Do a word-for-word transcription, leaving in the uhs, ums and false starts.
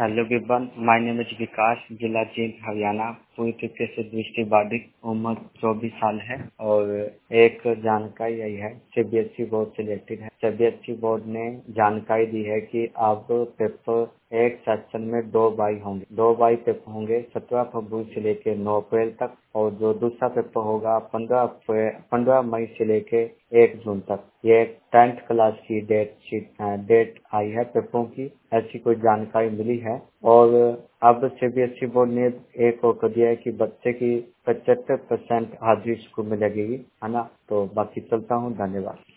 Hello Vivan, my name is Vikas, जिला जींद हरियाणा। पूरी तरीके से दृष्टिबाधित, उम्र चौबीस साल है और एक जानकारी आई है सीबीएसई बोर्ड से रिलेटेड है। सीबीएसई बोर्ड ने जानकारी दी है कि अब पेपर एक सेक्शन में दो बाई होंगे दो बाई पेपर होंगे सत्रह फरवरी से लेकर नौ अप्रैल तक, और जो दूसरा पेपर होगा पंद्रह अप्रैल पंद्रह मई से लेके एक जून तक। ये टेंथ क्लास की डेट शीट डेट आई है पेपरों की, ऐसी कोई जानकारी मिली है। और अब सीबीएसई बोर्ड ने एक और कर दिया है कि बच्चे की पचहत्तर परसेंट हाजिरी स्कूल में लगेगी, है ना। तो बाकी चलता हूँ, धन्यवाद।